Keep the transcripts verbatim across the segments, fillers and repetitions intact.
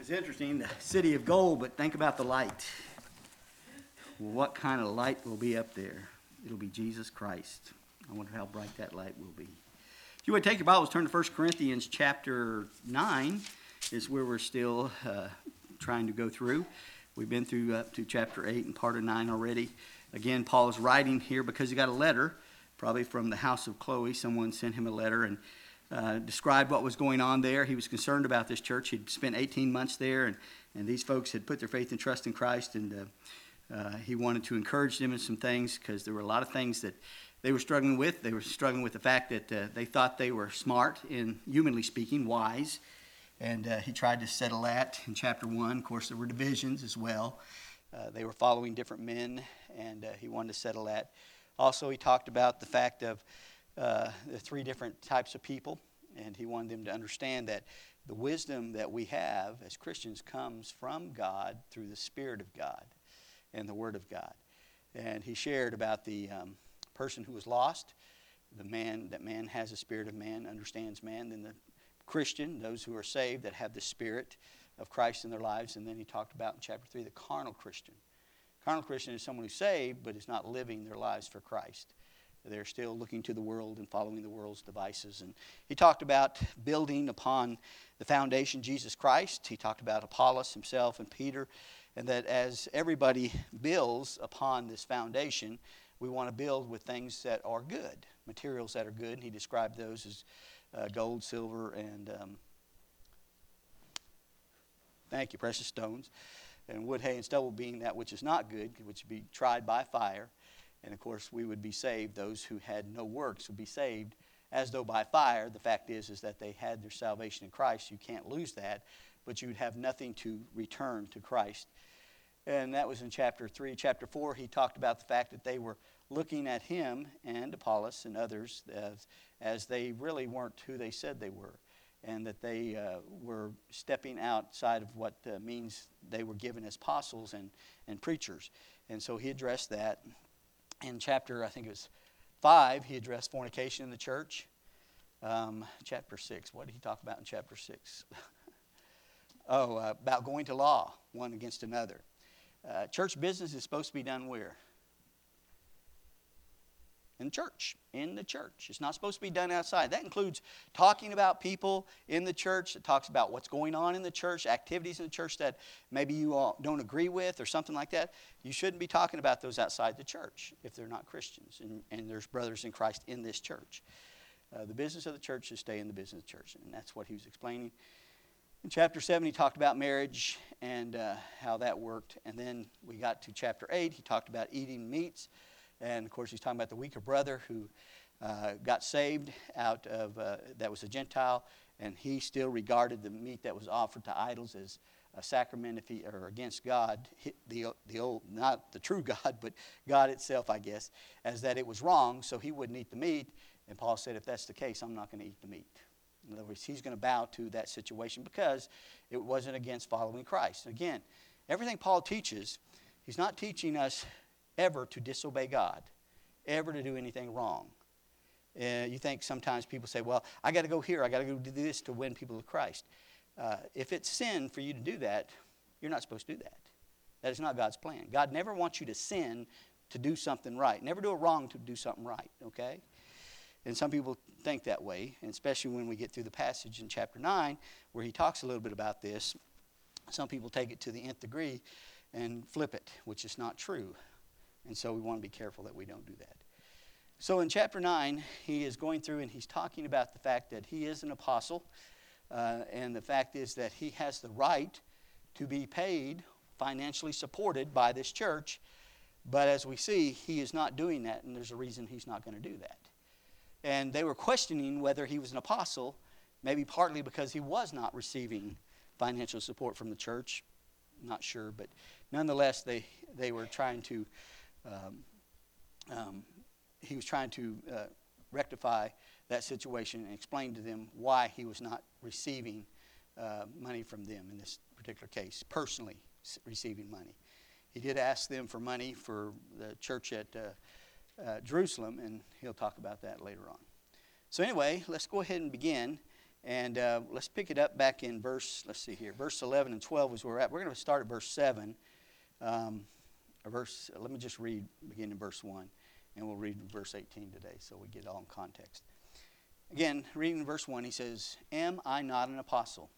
It's interesting, the city of gold, but think about the light. What kind of light will be up there? It'll be Jesus Christ. I wonder how bright that light will be. If you would take your Bibles, turn to First Corinthians chapter nine, is where we're still uh, trying to go through. We've been through up to chapter eight and part of nine already. Again, Paul is writing here because he got a letter, probably from the house of Chloe. Someone sent him a letter and uh, described what was going on there. He was concerned about this church. He'd spent eighteen months there, and, and these folks had put their faith and trust in Christ, and uh, uh, he wanted to encourage them in some things because there were a lot of things that they were struggling with. They were struggling with the fact that uh, they thought they were smart, in humanly speaking, wise, and uh, he tried to settle that in chapter one. Of course, there were divisions as well. Uh, they were following different men, and uh, he wanted to settle that. Also, he talked about the fact of uh, the three different types of people, and he wanted them to understand that the wisdom that we have as Christians comes from God through the Spirit of God and the Word of God. And he shared about the um, person who was lost, the man, that man has a spirit of man, understands man, then the Christian, those who are saved that have the Spirit of Christ in their lives, and then he talked about in chapter three the carnal Christian. Carnal Christian is someone who's saved but is not living their lives for Christ. They're still looking to the world and following the world's devices. And he talked about building upon the foundation, Jesus Christ. He talked about Apollos himself and Peter, and that as everybody builds upon this foundation, we want to build with things that are good, materials that are good. And he described those as uh, gold, silver, and um, thank you, precious stones, and wood, hay, and stubble being that which is not good, which would be tried by fire. And of course, we would be saved. Those who had no works would be saved as though by fire. The fact is, is that they had their salvation in Christ. You can't lose that, but you would have nothing to return to Christ. And that was in chapter three. Chapter four, he talked about the fact that they were looking at him and Apollos and others as, as they really weren't who they said they were, and that they uh, were stepping outside of what uh, means they were given as apostles and, and preachers. And so he addressed that. In chapter, I think it was five, he addressed fornication in the church. Um, chapter six, what did he talk about in chapter six? oh, uh, about going to law, one against another. Uh, church business is supposed to be done where? In church, in the church. It's not supposed to be done outside. That includes talking about people in the church. It talks about what's going on in the church, activities in the church that maybe you all don't agree with or something like that. You shouldn't be talking about those outside the church if they're not Christians and, and there's brothers in Christ in this church. Uh, the business of the church is stay in the business of the church, and that's what he was explaining. In chapter seven, he talked about marriage and uh, how that worked. And then we got to chapter eight. He talked about eating meats. And, of course, he's talking about the weaker brother who uh, got saved out of, uh, that was a Gentile, and he still regarded the meat that was offered to idols as a sacrament if he, or against God, the, the old, not the true God, but God itself, I guess, as that it was wrong, so he wouldn't eat the meat. And Paul said, if that's the case, I'm not going to eat the meat. In other words, he's going to bow to that situation because it wasn't against following Christ. Again, everything Paul teaches, he's not teaching us ever to disobey God, ever to do anything wrong. Uh, you think sometimes people say, well, I got to go here, I got to go do this to win people to Christ. Uh, if it's sin for you to do that, you're not supposed to do that. That is not God's plan. God never wants you to sin to do something right. Never do a wrong to do something right, okay? And some people think that way, and especially when we get through the passage in chapter nine where he talks a little bit about this. Some people take it to the nth degree and flip it, which is not true. And so we want to be careful that we don't do that. So in chapter nine, he is going through and he's talking about the fact that he is an apostle. Uh, and the fact is that he has the right to be paid, financially supported by this church. But as we see, he is not doing that, and there's a reason he's not going to do that. And they were questioning whether he was an apostle, maybe partly because he was not receiving financial support from the church. Not sure, but nonetheless, they, they were trying to Um, um, he was trying to uh, rectify that situation and explain to them why he was not receiving uh, money from them in this particular case, personally receiving money. He did ask them for money for the church at uh, uh, Jerusalem, and he'll talk about that later on. So anyway, let's go ahead and begin And uh, let's pick it up back in verse, let's see here, verse eleven and twelve is where we're at. We're going to start at verse seven. Um, or verse, let me just read, begin in verse one, and we'll read verse eighteen today so we get it all in context. Again, reading verse one, he says, Am I not an apostle?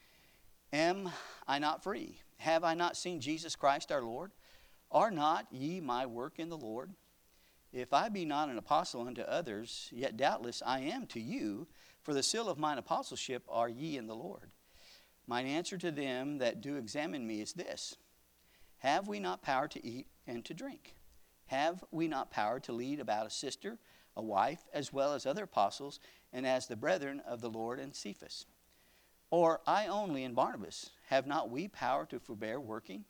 Am I not free? Have I not seen Jesus Christ our Lord? Are not ye my work in the Lord? If I be not an apostle unto others, yet doubtless I am to you, for the seal of mine apostleship are ye in the Lord. Mine answer to them that do examine me is this: Have we not power to eat and to drink? Have we not power to lead about a sister, a wife, as well as other apostles, and as the brethren of the Lord and Cephas? Or I only and Barnabas, have not we power to forbear working?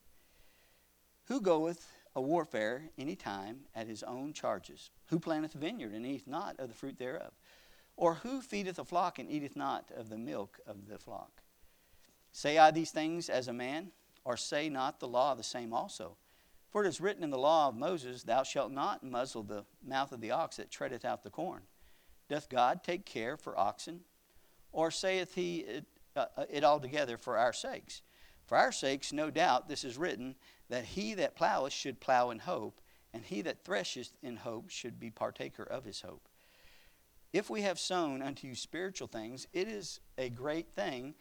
Who goeth a warfare any time at his own charges? Who planteth a vineyard and eateth not of the fruit thereof? Or who feedeth a flock and eateth not of the milk of the flock? Say I these things as a man, or say not the law the same also? For it is written in the law of Moses, Thou shalt not muzzle the mouth of the ox that treadeth out the corn. Doth God take care for oxen? Or saith he it, uh, it altogether for our sakes? For our sakes, no doubt, this is written, that he that ploweth should plow in hope, and he that thresheth in hope should be partaker of his hope. If we have sown unto you spiritual things, it is a great thing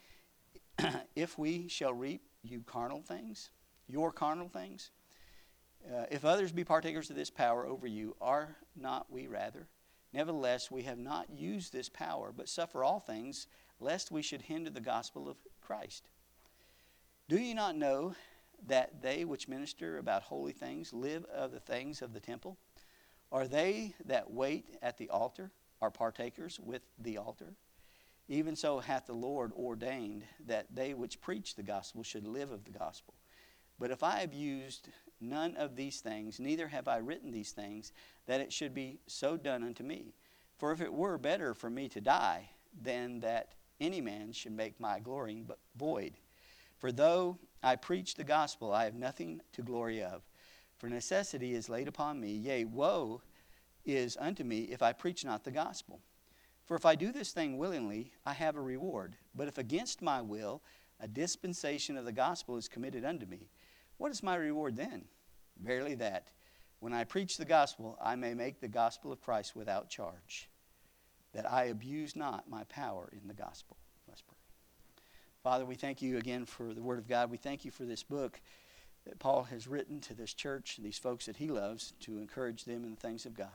if we shall reap you carnal things, your carnal things. Uh, if others be partakers of this power over you, are not we rather? Nevertheless, we have not used this power, but suffer all things, lest we should hinder the gospel of Christ. Do you not know that they which minister about holy things live of the things of the temple? Are they that wait at the altar are partakers with the altar? Even so hath the Lord ordained that they which preach the gospel should live of the gospel. But if I have used none of these things, neither have I written these things, that it should be so done unto me. For if it were better for me to die, than that any man should make my glorying void. For though I preach the gospel, I have nothing to glory of. For necessity is laid upon me, yea, woe is unto me if I preach not the gospel. For if I do this thing willingly, I have a reward. But if against my will, a dispensation of the gospel is committed unto me, what is my reward then? Verily that, when I preach the gospel, I may make the gospel of Christ without charge, that I abuse not my power in the gospel. Let's pray. Father, we thank you again for the word of God. We thank you for this book that Paul has written to this church, these folks that he loves, to encourage them in the things of God,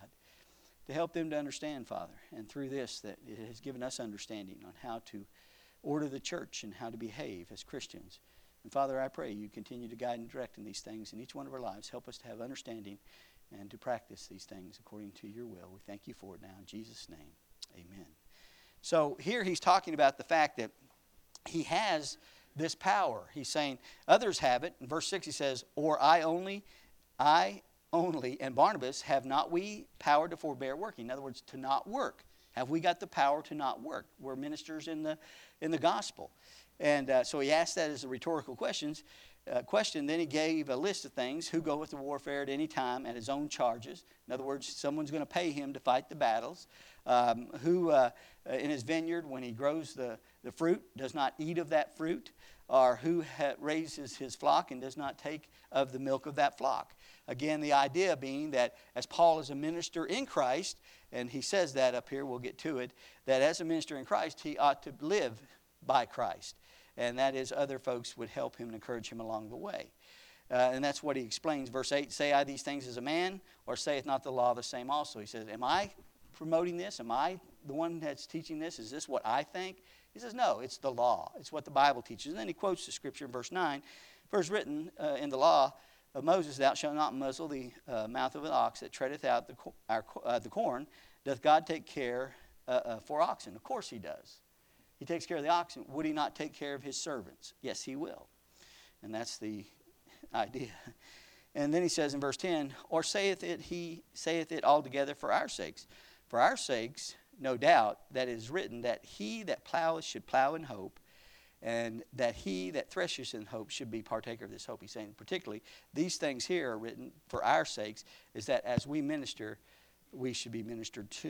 to help them to understand, Father. And through this, that it has given us understanding on how to order the church and how to behave as Christians. And Father, I pray you continue to guide and direct in these things in each one of our lives. Help us to have understanding and to practice these things according to your will. We thank you for it now. In Jesus' name, amen. So here he's talking about the fact that he has this power. He's saying others have it. In verse six he says, Or I only, I only, and Barnabas, have not we power to forbear working? In other words, to not work. Have we got the power to not work? We're ministers in the in the gospel. And uh, so he asked that as a rhetorical questions, uh, question. Then he gave a list of things. Who goeth to warfare at any time at his own charges? In other words, someone's going to pay him to fight the battles. Um, who uh, in his vineyard, when he grows the, the fruit, does not eat of that fruit? Or who ha- raises his flock and does not take of the milk of that flock? Again, the idea being that as Paul is a minister in Christ, and he says that up here, we'll get to it, that as a minister in Christ, he ought to live by Christ. And that is, other folks would help him and encourage him along the way. Uh, and that's what he explains. Verse eight, Say I these things as a man, or saith not the law the same also? He says, am I promoting this? Am I the one that's teaching this? Is this what I think? He says, no, it's the law. It's what the Bible teaches. And then he quotes the scripture in verse nine. For it is written uh, in the law of Moses, Thou shalt not muzzle the uh, mouth of an ox that treadeth out the, co- our, uh, the corn. Doth God take care uh, uh, for oxen? Of course he does. He takes care of the oxen. Would he not take care of his servants? Yes, he will. And that's the idea. And then he says in verse ten, Or saith it he saith it altogether for our sakes? For our sakes, no doubt, that it is written that he that ploweth should plow in hope, and that he that thresheth in hope should be partaker of this hope. He's saying particularly these things here are written for our sakes, is that as we minister, we should be ministered to.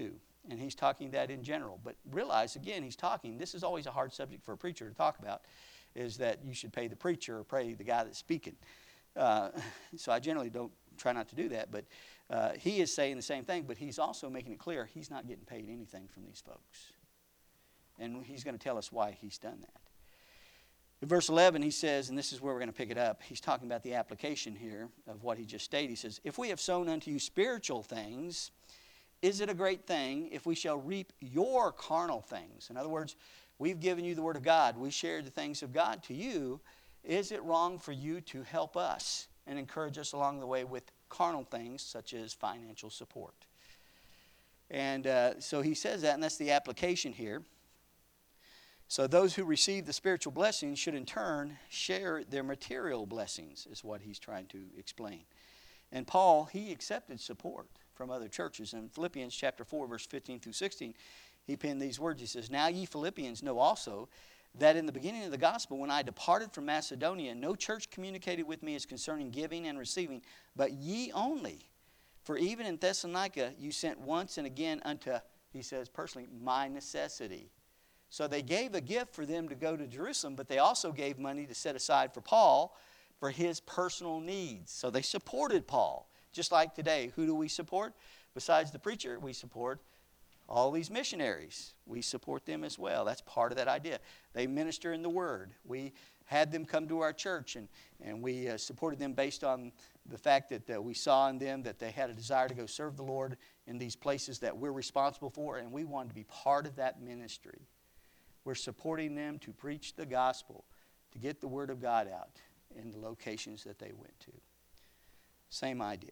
And he's talking that in general. But realize, again, he's talking, this is always a hard subject for a preacher to talk about, is that you should pay the preacher or pay the guy that's speaking. Uh, so I generally don't try not to do that. But uh, he is saying the same thing, but he's also making it clear he's not getting paid anything from these folks. And he's going to tell us why he's done that. In verse eleven, he says, and this is where we're going to pick it up, he's talking about the application here of what he just stated. He says, if we have sown unto you spiritual things, is it a great thing if we shall reap your carnal things? In other words, we've given you the Word of God. We shared the things of God to you. Is it wrong for you to help us and encourage us along the way with carnal things such as financial support? And uh, so he says that, and that's the application here. So those who receive the spiritual blessings should in turn share their material blessings, is what he's trying to explain. And Paul, he accepted support from other churches. In Philippians chapter four, verse fifteen through sixteen, he penned these words. He says, now ye Philippians know also that in the beginning of the gospel, when I departed from Macedonia, no church communicated with me as concerning giving and receiving, but ye only. For even in Thessalonica you sent once and again unto, he says personally, my necessity. So they gave a gift for them to go to Jerusalem, but they also gave money to set aside for Paul for his personal needs. So they supported Paul. Just like today, who do we support? Besides the preacher, we support all these missionaries. We support them as well. That's part of that idea. They minister in the Word. We had them come to our church, and, and we uh, supported them based on the fact that uh, we saw in them that they had a desire to go serve the Lord in these places that we're responsible for, and we wanted to be part of that ministry. We're supporting them to preach the gospel, to get the Word of God out in the locations that they went to. Same idea.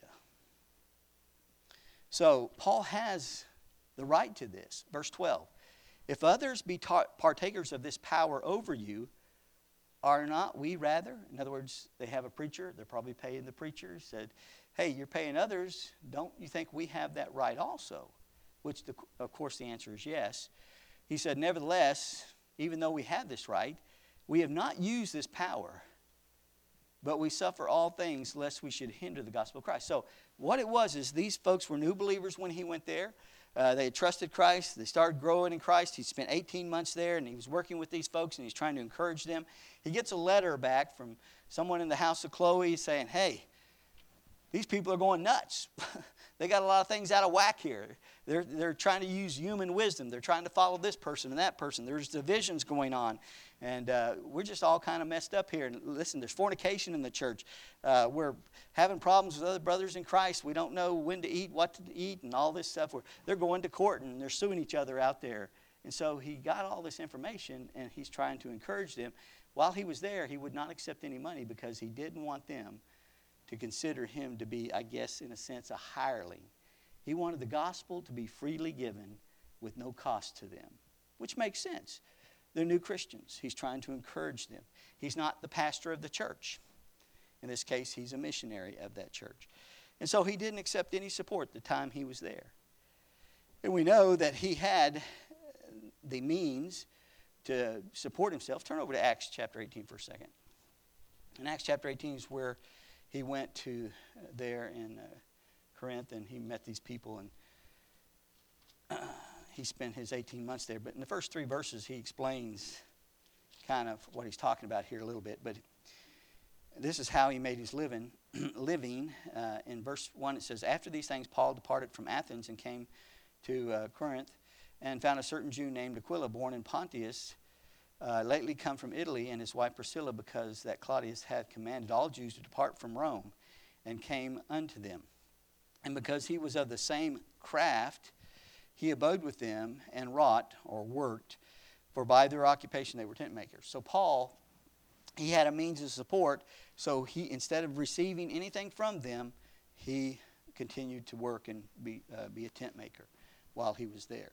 So Paul has the right to this. Verse twelve. If others be ta- partakers of this power over you, are not we rather? In other words, they have a preacher. They're probably paying the preacher. He said, hey, you're paying others. Don't you think we have that right also? Which, the, of course, the answer is yes. He said, nevertheless, even though we have this right, we have not used this power, but we suffer all things lest we should hinder the gospel of Christ. So what it was is these folks were new believers when he went there. Uh, they had trusted Christ. They started growing in Christ. He spent eighteen months there, and he was working with these folks, and he's trying to encourage them. He gets a letter back from someone in the house of Chloe saying, hey, these people are going nuts. They got a lot of things out of whack here. They're, they're trying to use human wisdom. They're trying to follow this person and that person. There's divisions going on. And uh, we're just all kind of messed up here. And listen, there's fornication in the church. Uh, we're having problems with other brothers in Christ. We don't know when to eat, what to eat, and all this stuff. We're, they're going to court, and they're suing each other out there. And so he got all this information, and he's trying to encourage them. While he was there, he would not accept any money because he didn't want them to consider him to be, I guess, in a sense, a hireling. He wanted the gospel to be freely given with no cost to them, which makes sense. They're new Christians. He's trying to encourage them. He's not the pastor of the church. In this case, he's a missionary of that church. And so he didn't accept any support the time he was there. And we know that he had the means to support himself. Turn over to Acts chapter eighteen for a second. In Acts chapter eighteen is where he went to there in uh, Corinth, and he met these people, and uh, he spent his eighteen months there. But in the first three verses, he explains kind of what he's talking about here a little bit. But this is how he made his living. living. Uh, in verse one, it says, after these things, Paul departed from Athens and came to uh, Corinth, and found a certain Jew named Aquila, born in Pontus, Uh, lately come from Italy, and his wife Priscilla, because that Claudius had commanded all Jews to depart from Rome, and came unto them. And because he was of the same craft, he abode with them and wrought or worked, for by their occupation they were tent makers. So Paul, he had a means of support, so he, instead of receiving anything from them, he continued to work and be, uh, be a tent maker while he was there.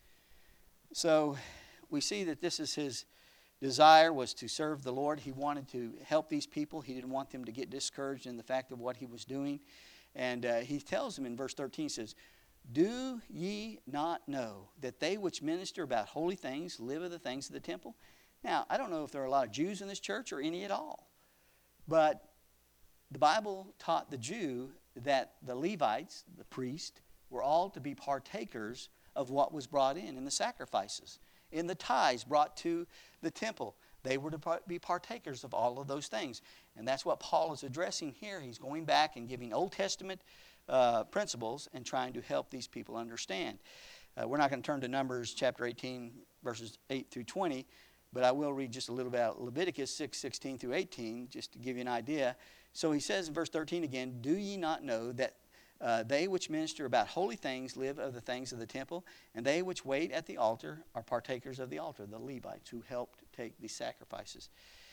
So we see that this is his desire, was to serve the Lord. He wanted to help these people. He didn't want them to get discouraged in the fact of what he was doing. And uh, he tells them in verse thirteen, he says, do ye not know that they which minister about holy things live of the things of the temple? Now, I don't know if there are a lot of Jews in this church or any at all. But the Bible taught the Jew that the Levites, the priest, were all to be partakers of what was brought in, in the sacrifices, in the tithes brought to the temple. They were to be partakers of all of those things. And that's what Paul is addressing here. He's going back and giving Old Testament uh, principles and trying to help these people understand. Uh, we're not going to turn to Numbers chapter eighteen, verses eight through twenty, but I will read just a little bit about Leviticus six, sixteen through eighteen, just to give you an idea. So he says in verse thirteen again, "Do ye not know that uh, they which minister about holy things live of the things of the temple, and they which wait at the altar are partakers of the altar," the Levites who helped take these sacrifices.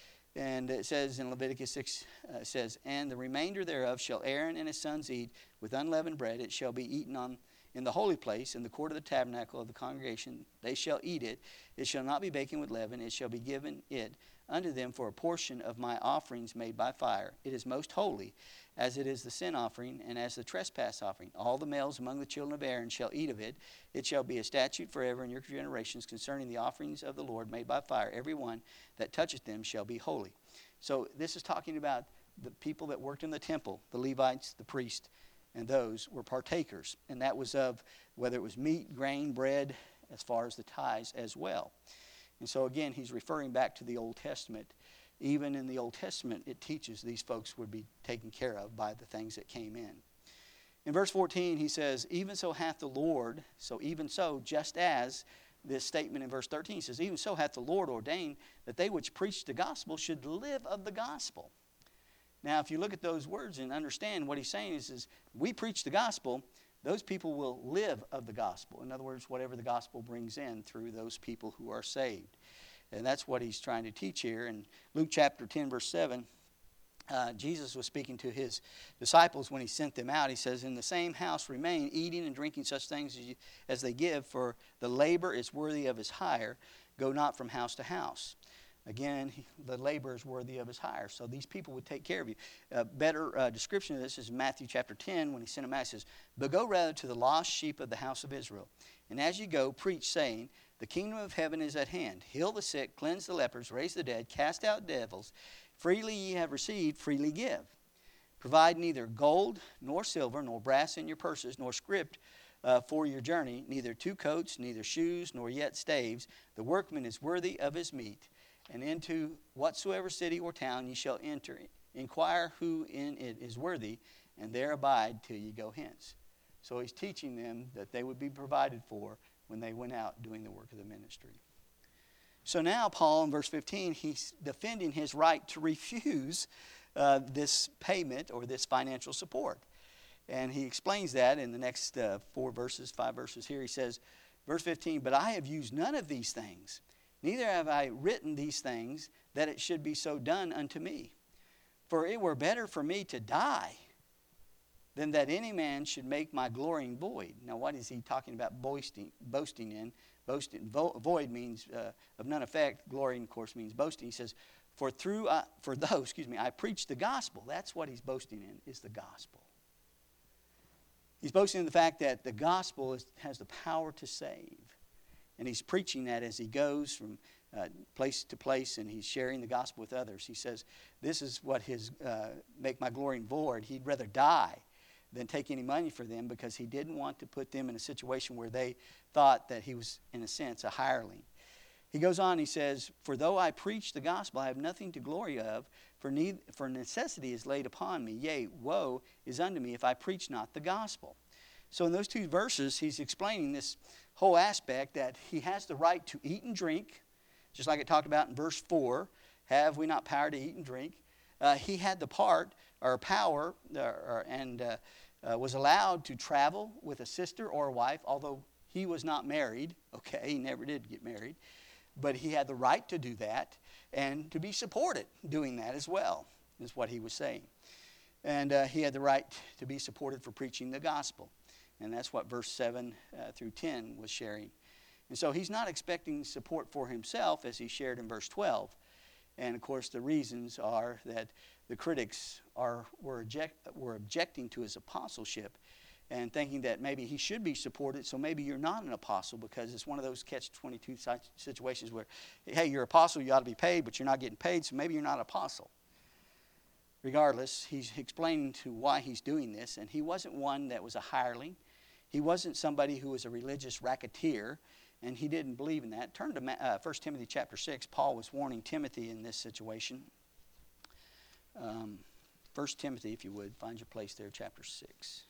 And it says in Leviticus six, uh, it says, "And the remainder thereof shall Aaron and his sons eat with unleavened bread. It shall be eaten on in the holy place, in the court of the tabernacle of the congregation. They shall eat it. It shall not be baken with leaven. It shall be given it unto them for a portion of my offerings made by fire. It is most holy, as it is the sin offering and as the trespass offering. All the males among the children of Aaron shall eat of it. It shall be a statute forever in your generations concerning the offerings of the Lord made by fire. Every one that toucheth them shall be holy." So this is talking about the people that worked in the temple, the Levites, the priests, and those were partakers. And that was of whether it was meat, grain, bread, as far as the tithes as well. And so again, he's referring back to the Old Testament. Even in the Old Testament, it teaches these folks would be taken care of by the things that came in. In verse fourteen, he says, "Even so hath the Lord," so even so, just as this statement in verse thirteen, he says, "Even so hath the Lord ordained that they which preach the gospel should live of the gospel." Now, if you look at those words and understand what he's saying is, is we preach the gospel, those people will live of the gospel. In other words, whatever the gospel brings in through those people who are saved. And that's what he's trying to teach here. In Luke chapter ten, verse seven, uh, Jesus was speaking to his disciples when he sent them out. He says, "In the same house remain, eating and drinking such things as, you, as they give, for the labor is worthy of his hire. Go not from house to house." Again, the labor is worthy of his hire. So these people would take care of you. A better uh, description of this is Matthew chapter ten, when he sent them out. He says, "But go rather to the lost sheep of the house of Israel. And as you go, preach, saying, the kingdom of heaven is at hand. Heal the sick, cleanse the lepers, raise the dead, cast out devils. Freely ye have received, freely give. Provide neither gold, nor silver, nor brass in your purses, nor script uh, for your journey, neither two coats, neither shoes, nor yet staves. The workman is worthy of his meat. And into whatsoever city or town ye shall enter, inquire who in it is worthy, and there abide till ye go hence." So he's teaching them that they would be provided for when they went out doing the work of the ministry. So now Paul in verse fifteen, he's defending his right to refuse uh, this payment or this financial support. And he explains that in the next uh, four verses, five verses here. He says, verse fifteen, "But I have used none of these things. Neither have I written these things, that it should be so done unto me. For it were better for me to die than that any man should make my glorying void." Now, what is he talking about boasting, boasting in? Boasting, vo, void means uh, of none effect. Glorying, of course, means boasting. He says, for through uh, for though, excuse me, I preach the gospel. That's what he's boasting in, is the gospel. He's boasting in the fact that the gospel is, has the power to save. And he's preaching that as he goes from uh, place to place, and he's sharing the gospel with others. He says, this is what his, uh, make my glory in void. He'd rather die than take any money for them, because he didn't want to put them in a situation where they thought that he was, in a sense, a hireling. He goes on, he says, "For though I preach the gospel, I have nothing to glory of, for, need, for necessity is laid upon me. Yea, woe is unto me if I preach not the gospel." So in those two verses, he's explaining this whole aspect that he has the right to eat and drink, just like it talked about in verse four. Have we not power to eat and drink? Uh, he had the part or power uh, or, and uh, uh, was allowed to travel with a sister or a wife, although he was not married. Okay, he never did get married. But he had the right to do that and to be supported doing that as well, is what he was saying. And uh, he had the right to be supported for preaching the gospel. And that's what verse seven uh, through ten was sharing. And so he's not expecting support for himself, as he shared in verse twelve. And of course the reasons are that the critics are were, object, were objecting to his apostleship and thinking that maybe he should be supported, so maybe you're not an apostle, because it's one of those catch twenty-two situations where, hey, you're an apostle, you ought to be paid, but you're not getting paid, so maybe you're not an apostle. Regardless, he's explaining to why he's doing this, and he wasn't one that was a hireling. He wasn't somebody who was a religious racketeer, and he didn't believe in that. Turn to uh, First Timothy chapter six. Paul was warning Timothy in this situation. Um, First Timothy, if you would, find your place there, chapter six.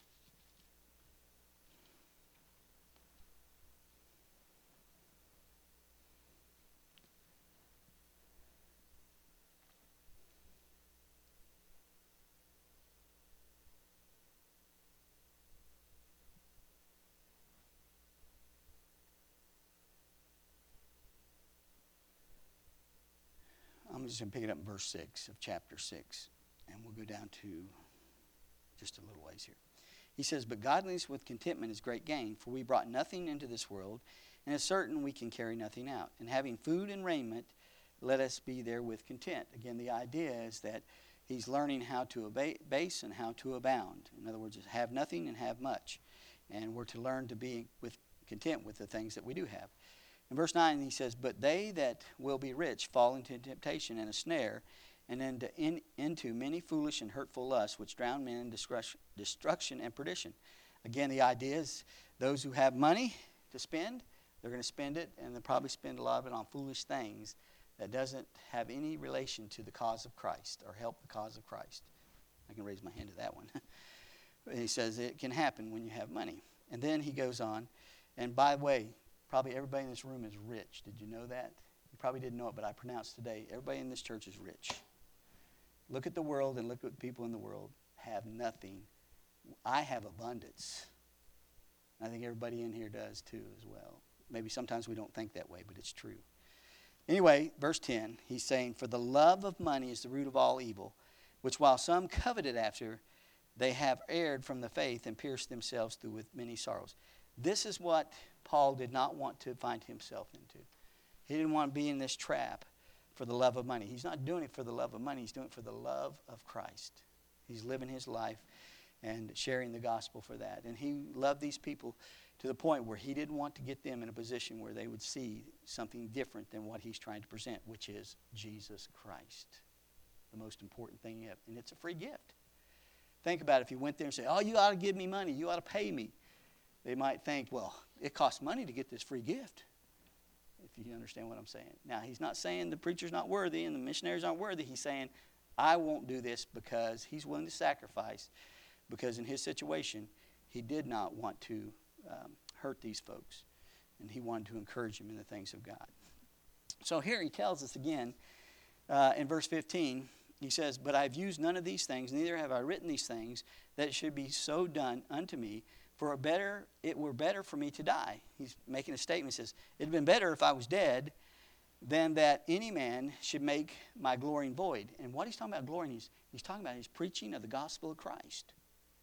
I'm just going to pick it up in verse six of chapter six, and we'll go down to just a little ways here. He says, "But godliness with contentment is great gain, for we brought nothing into this world, and it's certain we can carry nothing out. And having food and raiment, let us be therewith content." Again, the idea is that he's learning how to abase and how to abound. In other words, have nothing and have much. And we're to learn to be with content with the things that we do have. In verse nine, he says, "But they that will be rich fall into temptation and a snare, and into, in, into many foolish and hurtful lusts, which drown men in destruction and perdition." Again, the idea is those who have money to spend, they're going to spend it, and they'll probably spend a lot of it on foolish things that doesn't have any relation to the cause of Christ or help the cause of Christ. I can raise my hand to that one. He says it can happen when you have money. And then he goes on, and by the way, probably everybody in this room is rich. Did you know that? You probably didn't know it, but I pronounced today, everybody in this church is rich. Look at the world and look at people in the world have nothing. I have abundance. I think everybody in here does too as well. Maybe sometimes we don't think that way, but it's true. Anyway, verse ten, he's saying, "For the love of money is the root of all evil, which while some coveted after, they have erred from the faith and pierced themselves through with many sorrows." This is what Paul did not want to find himself into. He didn't want to be in this trap for the love of money. He's not doing it for the love of money. He's doing it for the love of Christ. He's living his life and sharing the gospel for that. And he loved these people to the point where he didn't want to get them in a position where they would see something different than what he's trying to present, which is Jesus Christ. The most important thing yet. And it's a free gift. Think about it. If you went there and said, "Oh, you ought to give me money. You ought to pay me." They might think, well, it costs money to get this free gift, if you understand what I'm saying. Now, he's not saying the preacher's not worthy and the missionaries aren't worthy. He's saying, I won't do this because he's willing to sacrifice, because in his situation, he did not want to um, hurt these folks, and he wanted to encourage them in the things of God. So here he tells us again uh, in verse fifteen, he says, "But I've used none of these things, neither have I written these things, that it should be so done unto me. For a better, it were better for me to die." He's making a statement. He says, "It'd been better if I was dead than that any man should make my glorying void." And what he's talking about glorying, he's, he's talking about his preaching of the gospel of Christ.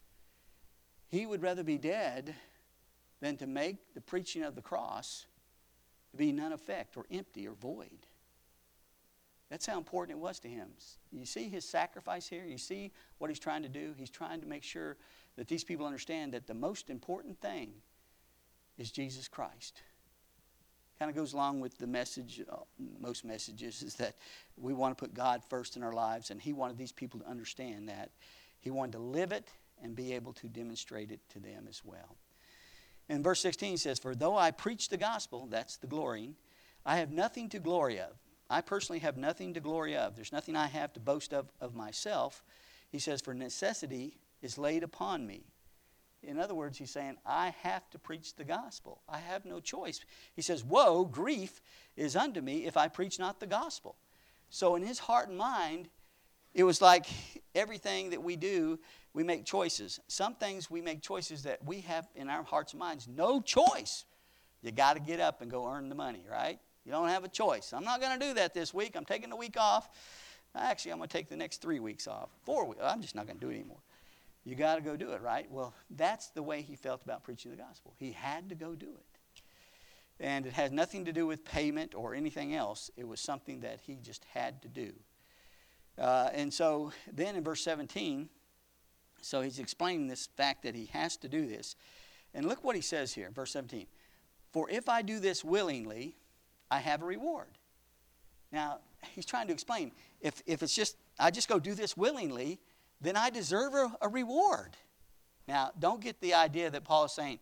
He would rather be dead than to make the preaching of the cross to be none effect or empty or void. That's how important it was to him. You see his sacrifice here? You see what he's trying to do? He's trying to make sure that these people understand that the most important thing is Jesus Christ. Kind of goes along with the message, uh, most messages, is that we want to put God first in our lives, and he wanted these people to understand that. He wanted to live it and be able to demonstrate it to them as well. In verse sixteen he says, "For though I preach the gospel," that's the glorying, "I have nothing to glory of." I personally have nothing to glory of. There's nothing I have to boast of of myself. He says, "For necessity is laid upon me." In other words, he's saying, I have to preach the gospel. I have no choice. He says, "Woe, grief is unto me if I preach not the gospel." So in his heart and mind, it was like everything that we do, we make choices. Some things we make choices that we have in our hearts and minds no choice. You got to get up and go earn the money, right? You don't have a choice. I'm not going to do that this week. I'm taking the week off. Actually, I'm going to take the next three weeks off. Four weeks. I'm just not going to do it anymore. You got to go do it, right? Well, that's the way he felt about preaching the gospel. He had to go do it. And it has nothing to do with payment or anything else. It was something that he just had to do. Uh, and so then in verse seventeen, so he's explaining this fact that he has to do this. And look what he says here, verse seventeen. "For if I do this willingly, I have a reward." Now, he's trying to explain, if, if it's just, I just go do this willingly, then I deserve a, a reward. Now, don't get the idea that Paul is saying,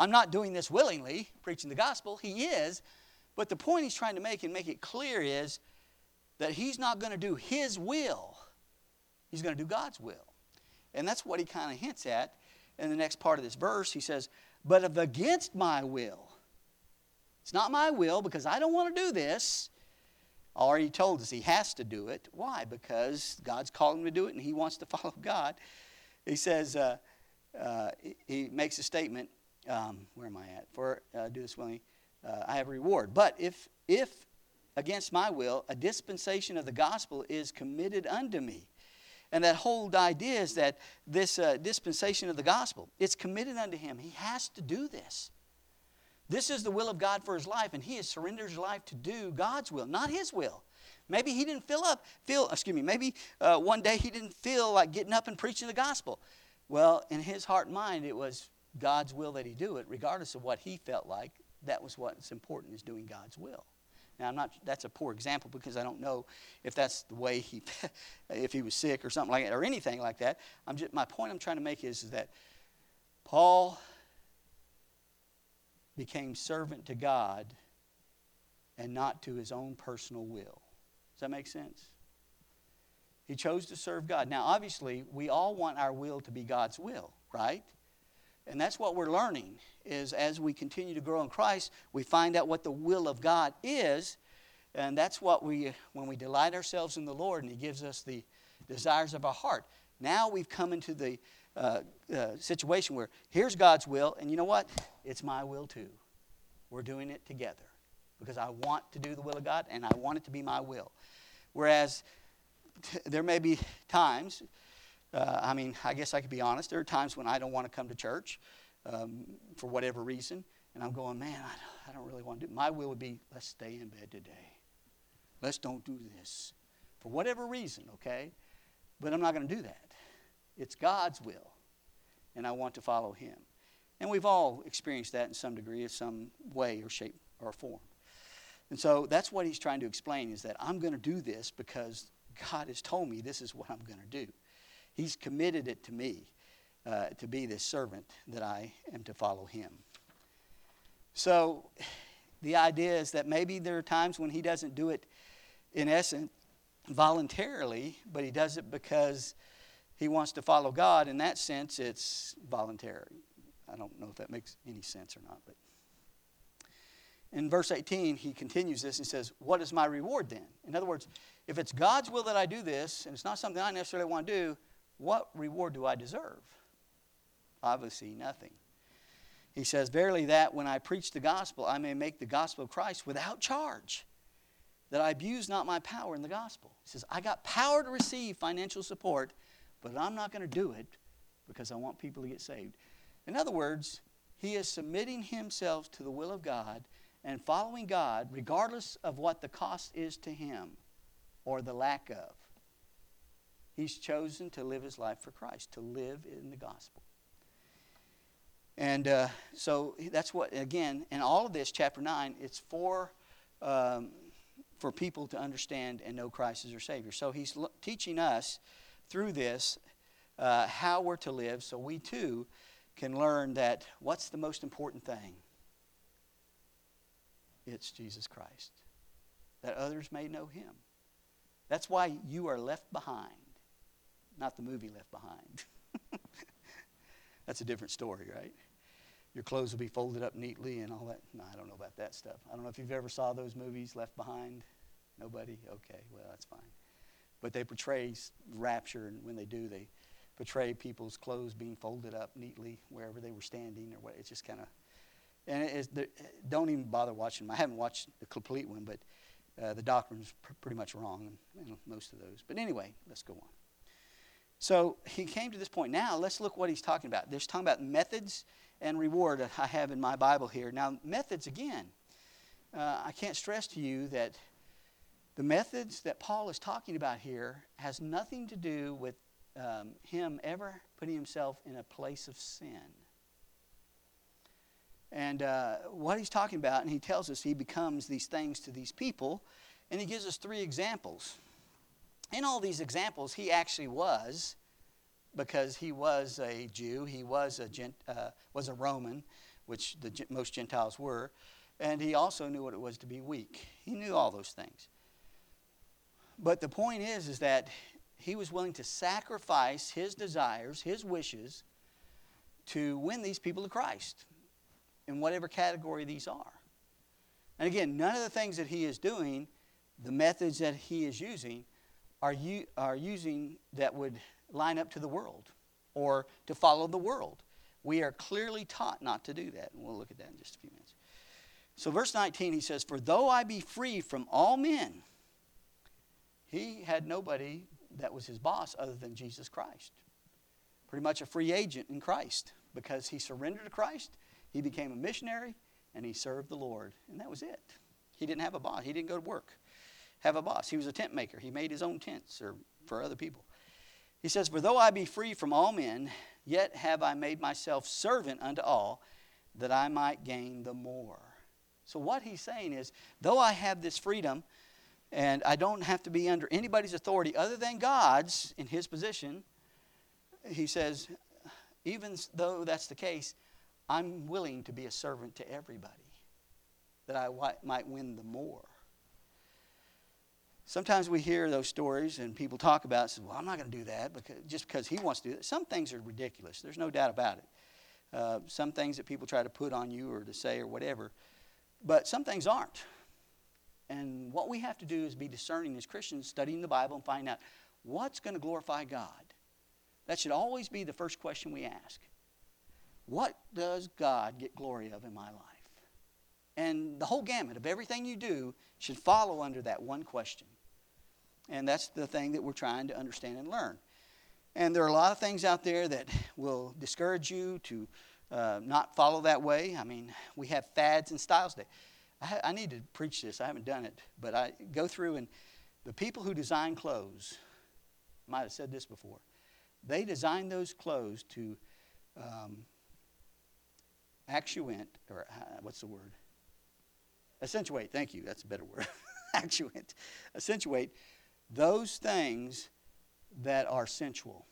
I'm not doing this willingly, preaching the gospel. He is. But the point he's trying to make and make it clear is that he's not going to do his will. He's going to do God's will. And that's what he kind of hints at in the next part of this verse. He says, but if against my will, it's not my will because I don't want to do this. Already told us he has to do it. Why? Because God's calling him to do it and he wants to follow God. He says, uh, uh, he makes a statement, um, where am I at? For uh, do this willingly, uh, I have a reward. But if, if against my will, a dispensation of the gospel is committed unto me. And that whole idea is that this uh, dispensation of the gospel, it's committed unto him. He has to do this. This is the will of God for his life, and he has surrendered his life to do God's will, not his will. Maybe he didn't feel up, feel, excuse me, maybe uh, one day he didn't feel like getting up and preaching the gospel. Well, in his heart and mind, it was God's will that he do it, regardless of what he felt like. That was what's important, is doing God's will. Now, I'm not, that's a poor example because I don't know if that's the way he, if he was sick or something like that or anything like that. I'm just, my point I'm trying to make is, is that Paul became servant to God and not to his own personal will. Does that make sense? He chose to serve God. Now, obviously, we all want our will to be God's will, right? And that's what we're learning, is as we continue to grow in Christ, we find out what the will of God is. And that's what we, when we delight ourselves in the Lord and he gives us the desires of our heart. Now we've come into the uh, uh, situation where here's God's will, and you know what? It's my will too. We're doing it together because I want to do the will of God and I want it to be my will. Whereas t- there may be times, uh, I mean, I guess I could be honest, there are times when I don't want to come to church um, for whatever reason, and I'm going, man, I, I don't really want to do it. My will would be, let's stay in bed today. Let's don't do this. For whatever reason, okay? But I'm not going to do that. It's God's will, and I want to follow him. And we've all experienced that in some degree, in some way or shape or form. And so that's what he's trying to explain, is that I'm going to do this because God has told me this is what I'm going to do. He's committed it to me uh, to be this servant that I am to follow him. So the idea is that maybe there are times when he doesn't do it in essence voluntarily, but he does it because he wants to follow God. In that sense, it's voluntary. I don't know if that makes any sense or not. But in verse eighteen, he continues this and says, what is my reward then? In other words, if it's God's will that I do this, and it's not something I necessarily want to do, what reward do I deserve? Obviously, nothing. He says, verily that when I preach the gospel, I may make the gospel of Christ without charge, that I abuse not my power in the gospel. He says, I got power to receive financial support, but I'm not going to do it because I want people to get saved. In other words, he is submitting himself to the will of God and following God regardless of what the cost is to him or the lack of. He's chosen to live his life for Christ, to live in the gospel. And uh, so that's what, again, in all of this, chapter nine, it's for, um, for people to understand and know Christ as their Savior. So he's l- teaching us through this uh, how we're to live, so we too can learn that what's the most important thing? It's Jesus Christ. That others may know him. That's why you are left behind. Not the movie Left Behind. That's a different story, right? Your clothes will be folded up neatly and all that. No, I don't know about that stuff. I don't know if you've ever saw those movies, Left Behind. Nobody? Okay, well, that's fine. But they portray rapture, and when they do, they portray people's clothes being folded up neatly wherever they were standing or what. It's just kind of, and it is, don't even bother watching them. I haven't watched the complete one, but uh, the doctrine's pr- pretty much wrong in, in most of those. But anyway, let's go on. So he came to this point. Now let's look what he's talking about. There's talking about methods and reward that I have in my Bible here. Now methods, again, uh, I can't stress to you that the methods that Paul is talking about here has nothing to do with um, him ever putting himself in a place of sin. And uh, what he's talking about, and he tells us he becomes these things to these people, and he gives us three examples. In all these examples, he actually was, because he was a Jew, he was a Gent, uh, was a Roman, which the, most Gentiles were. And he also knew what it was to be weak. He knew all those things. But the point is, is that he was willing to sacrifice his desires, his wishes, to win these people to Christ in whatever category these are. And again, none of the things that he is doing, the methods that he is using, are, you, are using that would line up to the world or to follow the world. We are clearly taught not to do that. And we'll look at that in just a few minutes. So verse nineteen, he says, "For though I be free from all men," he had nobody that was his boss other than Jesus Christ. Pretty much a free agent in Christ, because he surrendered to Christ, he became a missionary, and he served the Lord. And that was it. He didn't have a boss. He didn't go to work, have a boss. He was a tent maker. He made his own tents or for other people. He says, "For though I be free from all men, yet have I made myself servant unto all, that I might gain the more." So what he's saying is, though I have this freedom, and I don't have to be under anybody's authority other than God's in his position, he says, even though that's the case, I'm willing to be a servant to everybody, that I might win the more. Sometimes we hear those stories and people talk about it, say, well, I'm not going to do that because, just because he wants to do it. Some things are ridiculous. There's no doubt about it. Uh, some things that people try to put on you or to say or whatever. But some things aren't. And what we have to do is be discerning as Christians, studying the Bible and find out what's going to glorify God. That should always be the first question we ask. What does God get glory of in my life? And the whole gamut of everything you do should follow under that one question. And that's the thing that we're trying to understand and learn. And there are a lot of things out there that will discourage you to uh, not follow that way. I mean, we have fads and styles today. I, ha- I need to preach this. I haven't done it. But I go through, and the people who design clothes, I might have said this before, they design those clothes to um, actuate, or uh, what's the word? Accentuate, thank you, that's a better word. Actuate, accentuate those things that are sensual.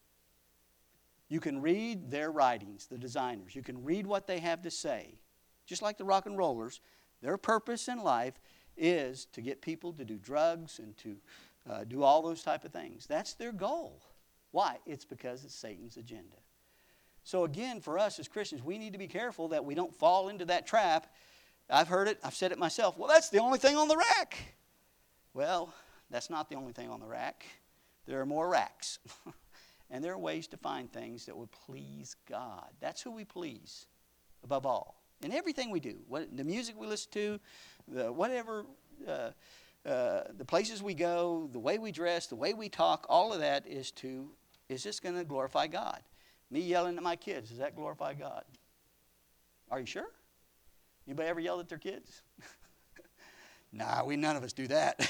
You can read their writings, the designers. You can read what they have to say. Just like the rock and rollers, their purpose in life is to get people to do drugs and to uh, do all those type of things. That's their goal. Why? It's because it's Satan's agenda. So again, for us as Christians, we need to be careful that we don't fall into that trap. I've heard it. I've said it myself. Well, that's the only thing on the rack. Well, that's not the only thing on the rack. There are more racks. And there are ways to find things that would please God. That's who we please above all. In everything we do. What, the music we listen to, the whatever, uh, uh, the places we go, the way we dress, the way we talk, all of that is to, is this going to glorify God? Me yelling at my kids, does that glorify God? Are you sure? Anybody ever yelled at their kids? Nah, we none of us do that.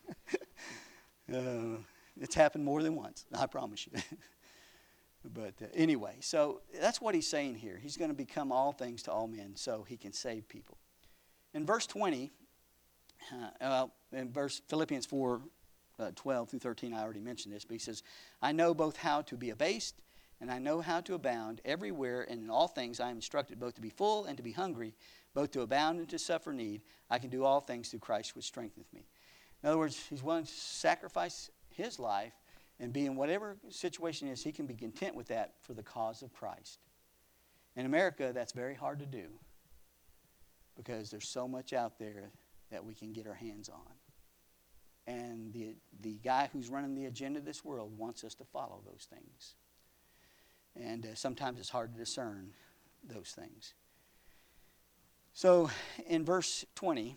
uh, it's happened more than once, I promise you. But uh, anyway, so that's what he's saying here. He's going to become all things to all men so he can save people. In verse twenty, uh, well, in verse Philippians four, uh, twelve through thirteen, I already mentioned this, but he says, "I know both how to be abased, and I know how to abound everywhere, and in all things I am instructed both to be full and to be hungry, both to abound and to suffer need. I can do all things through Christ which strengtheneth me." In other words, he's willing to sacrifice his life and be in whatever situation is, he can be content with that for the cause of Christ. In America, that's very hard to do because there's so much out there that we can get our hands on. And the, the guy who's running the agenda of this world wants us to follow those things. And uh, sometimes it's hard to discern those things. So in verse twenty,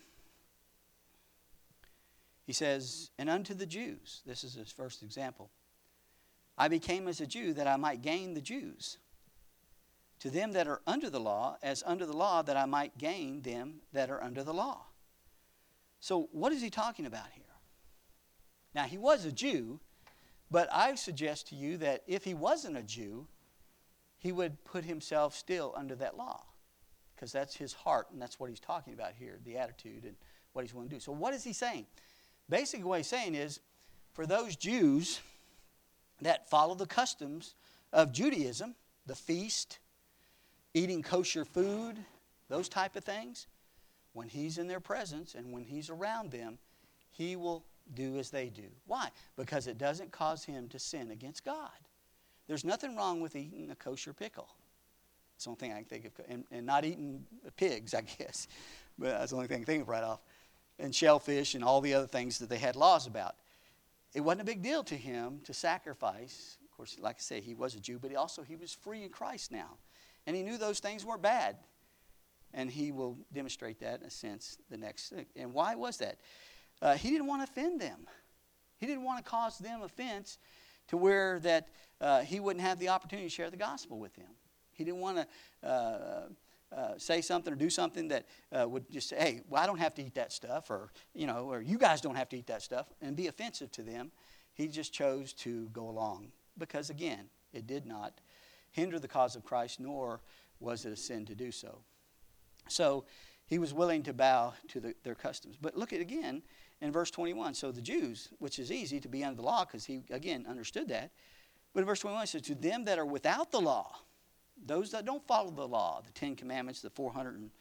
he says, "And unto the Jews," this is his first example, "I became as a Jew that I might gain the Jews. To them that are under the law, as under the law, that I might gain them that are under the law." So what is he talking about here? Now, he was a Jew, but I suggest to you that if he wasn't a Jew, he would put himself still under that law, because that's his heart, and that's what he's talking about here, the attitude and what he's willing to do. So what is he saying? Basically what he's saying is, for those Jews that follow the customs of Judaism, the feast, eating kosher food, those type of things, when he's in their presence and when he's around them, he will do as they do. Why? Because it doesn't cause him to sin against God. There's nothing wrong with eating a kosher pickle. That's the only thing I can think of. And, and not eating pigs, I guess. But that's the only thing I can think of right off. And shellfish and all the other things that they had laws about. It wasn't a big deal to him to sacrifice. Of course, like I say, he was a Jew, but also he was free in Christ now. And he knew those things weren't bad. And he will demonstrate that in a sense the next. And why was that? Uh, he didn't want to offend them. He didn't want to cause them offense to where that uh, he wouldn't have the opportunity to share the gospel with them. He didn't want to uh, uh, say something or do something that uh, would just say, hey, well, I don't have to eat that stuff, or, you know, or you guys don't have to eat that stuff, and be offensive to them. He just chose to go along because, again, it did not hinder the cause of Christ, nor was it a sin to do so. So he was willing to bow to the, their customs. But look at again in verse twenty-one. So the Jews, which is easy to be under the law because he, again, understood that. But in verse twenty-one it says, to them that are without the law, those that don't follow the law, the Ten Commandments, the four hundred and,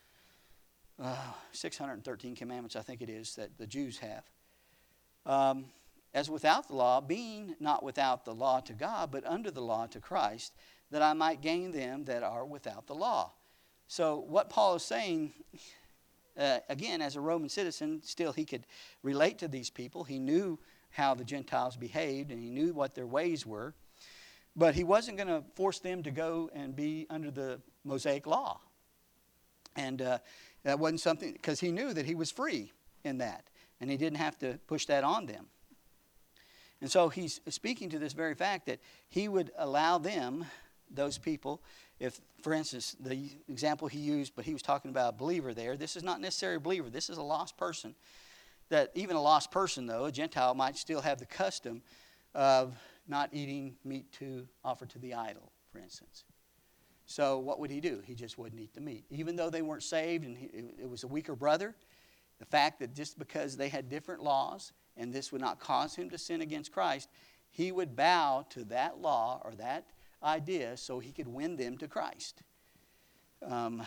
uh, six hundred thirteen commandments, I think it is, that the Jews have. Um, as without the law, being not without the law to God, but under the law to Christ, that I might gain them that are without the law. So what Paul is saying, uh, again, as a Roman citizen, still he could relate to these people. He knew how the Gentiles behaved, and he knew what their ways were. But he wasn't going to force them to go and be under the Mosaic law. And uh, that wasn't something, because he knew that he was free in that. And he didn't have to push that on them. And so he's speaking to this very fact that he would allow them, those people, if, for instance, the example he used, but he was talking about a believer there. This is not necessarily a believer. This is a lost person. That even a lost person, though, a Gentile, might still have the custom of not eating meat to offer to the idol, for instance. So what would he do? He just wouldn't eat the meat. Even though they weren't saved and he, it was a weaker brother, the fact that just because they had different laws and this would not cause him to sin against Christ, he would bow to that law or that idea so he could win them to Christ. Um,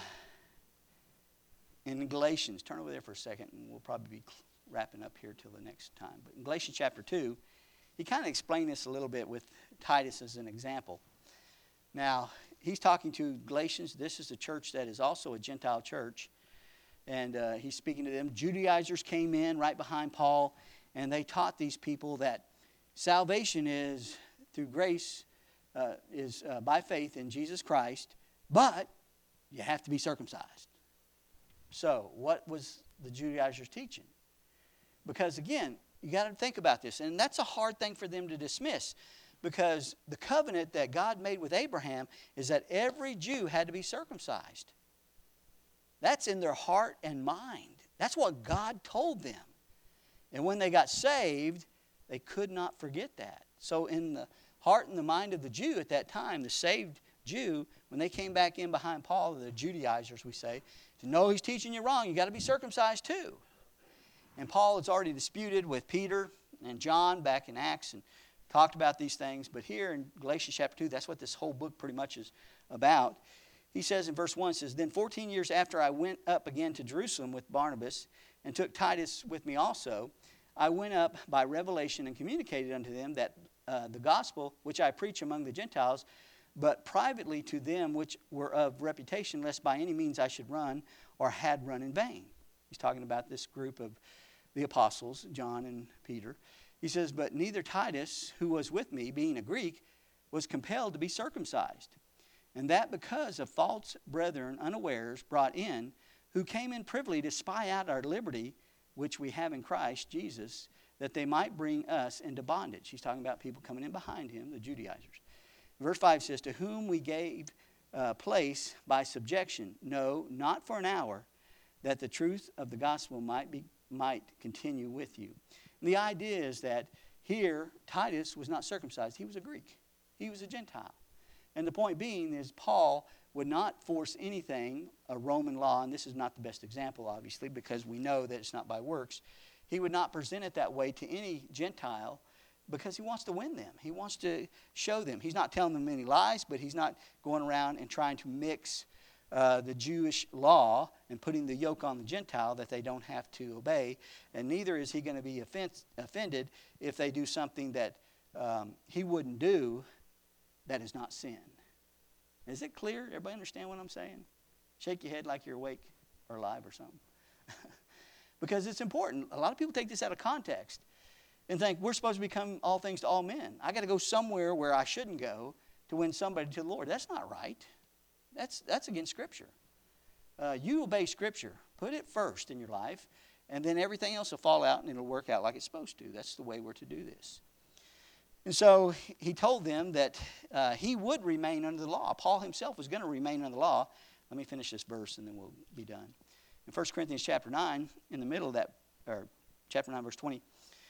in Galatians, turn over there for a second, and we'll probably be wrapping up here till the next time. But in Galatians chapter two, he kind of explained this a little bit with Titus as an example. Now, he's talking to Galatians. This is a church that is also a Gentile church. And uh, he's speaking to them. Judaizers came in right behind Paul, and they taught these people that salvation is through grace, uh, is uh, by faith in Jesus Christ, but you have to be circumcised. So, what was the Judaizers teaching? Because, again, you got to think about this. And that's a hard thing for them to dismiss. Because the covenant that God made with Abraham is that every Jew had to be circumcised. That's in their heart and mind. That's what God told them. And when they got saved, they could not forget that. So in the heart and the mind of the Jew at that time, the saved Jew, when they came back in behind Paul, the Judaizers, we say, to know he's teaching you wrong, you got to be circumcised too. And Paul has already disputed with Peter and John back in Acts and talked about these things. But here in Galatians chapter two, that's what this whole book pretty much is about. He says in verse one, says, then fourteen years after I went up again to Jerusalem with Barnabas and took Titus with me also, I went up by revelation and communicated unto them that uh, the gospel which I preach among the Gentiles, but privately to them which were of reputation, lest by any means I should run or had run in vain. He's talking about this group of the apostles, John and Peter. He says, but neither Titus, who was with me, being a Greek, was compelled to be circumcised. And that because of false brethren unawares brought in, who came in privily to spy out our liberty, which we have in Christ Jesus, that they might bring us into bondage. He's talking about people coming in behind him, the Judaizers. Verse five says, to whom we gave uh, place by subjection, no, not for an hour, that the truth of the gospel might be might continue with you. And the idea is that here, Titus was not circumcised. He was a Greek. He was a Gentile. And the point being is Paul would not force anything, a Roman law, and this is not the best example, obviously, because we know that it's not by works. He would not present it that way to any Gentile because he wants to win them. He wants to show them. He's not telling them any lies, but he's not going around and trying to mix uh, the Jewish law and putting the yoke on the Gentile that they don't have to obey. And neither is he going to be offend- offended if they do something that um, he wouldn't do that is not sin. Is it clear? Everybody understand what I'm saying? Shake your head like you're awake or alive or something. Because it's important. A lot of people take this out of context and think we're supposed to become all things to all men. I got to go somewhere where I shouldn't go to win somebody to the Lord. That's not right. That's that's against Scripture. Uh, you obey Scripture. Put it first in your life, and then everything else will fall out and it'll work out like it's supposed to. That's the way we're to do this. And so he told them that uh, he would remain under the law. Paul himself was going to remain under the law. Let me finish this verse and then we'll be done. In First Corinthians chapter nine, in the middle of that, or chapter nine, verse twenty,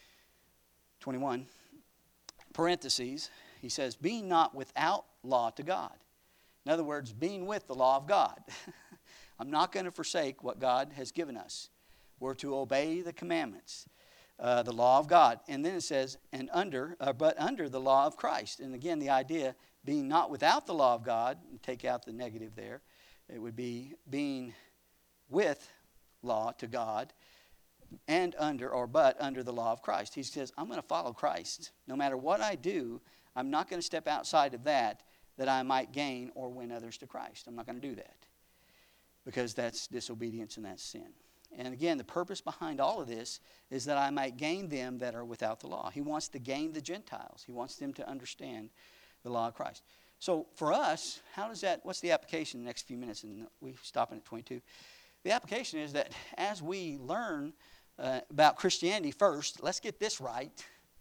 twenty-one, parentheses, he says, being not without law to God. In other words, being with the law of God. I'm not going to forsake what God has given us. We're to obey the commandments, uh, the law of God. And then it says, and under, uh, but under the law of Christ. And again, the idea, being not without the law of God, take out the negative there, it would be being with law to God, and under, or but under the law of Christ. He says, I'm going to follow Christ. No matter what I do, I'm not going to step outside of that, that I might gain or win others to Christ. I'm not going to do that, because that's disobedience and that's sin. And again, the purpose behind all of this is that I might gain them that are without the law. He wants to gain the Gentiles. He wants them to understand the law of Christ. So for us, how does that, what's the application in the next few minutes? And we're stopping at twenty-two. The application is that as we learn uh, about Christianity first, let's get this right,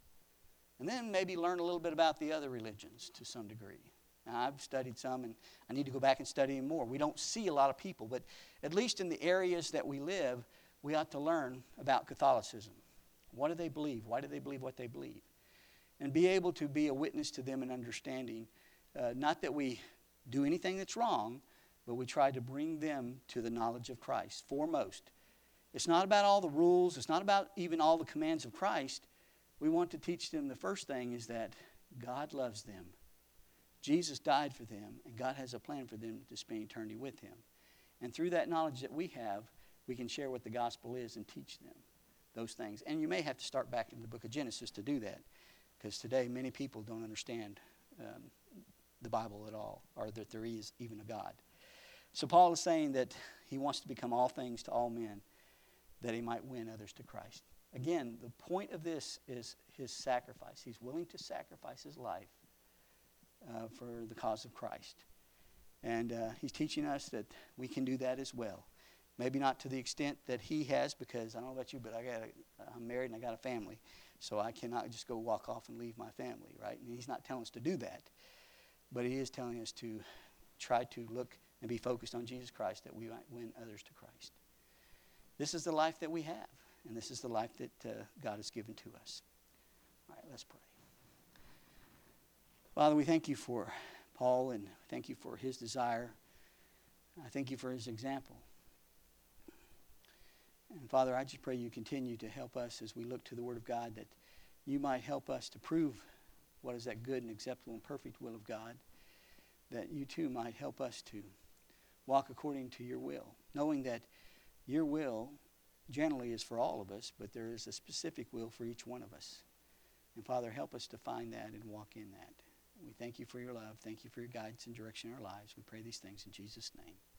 and then maybe learn a little bit about the other religions to some degree. Now, I've studied some, and I need to go back and study more. We don't see a lot of people, but at least in the areas that we live, we ought to learn about Catholicism. What do they believe? Why do they believe what they believe? And be able to be a witness to them in understanding, uh, not that we do anything that's wrong, but we try to bring them to the knowledge of Christ foremost. It's not about all the rules. It's not about even all the commands of Christ. We want to teach them the first thing is that God loves them. Jesus died for them, and God has a plan for them to spend eternity with him. And through that knowledge that we have, we can share what the gospel is and teach them those things. And you may have to start back in the book of Genesis to do that, because today many people don't understand um, the Bible at all, or that there is even a God. So Paul is saying that he wants to become all things to all men, that he might win others to Christ. Again, the point of this is his sacrifice. He's willing to sacrifice his life uh, for the cause of Christ. And uh, he's teaching us that we can do that as well. Maybe not to the extent that he has, because I don't know about you, but I got a, I'm married and I got a family. So I cannot just go walk off and leave my family, right? And he's not telling us to do that. But he is telling us to try to look and be focused on Jesus Christ, that we might win others to Christ. This is the life that we have, and this is the life that uh, God has given to us. All right, let's pray. Father, we thank you for Paul, and thank you for his desire. I thank you for his example. And Father, I just pray you continue to help us as we look to the Word of God, that you might help us to prove what is that good and acceptable and perfect will of God, that you too might help us to walk according to your will, knowing that your will generally is for all of us, but there is a specific will for each one of us. And Father, help us to find that and walk in that. We thank you for your love. Thank you for your guidance and direction in our lives. We pray these things in Jesus' name.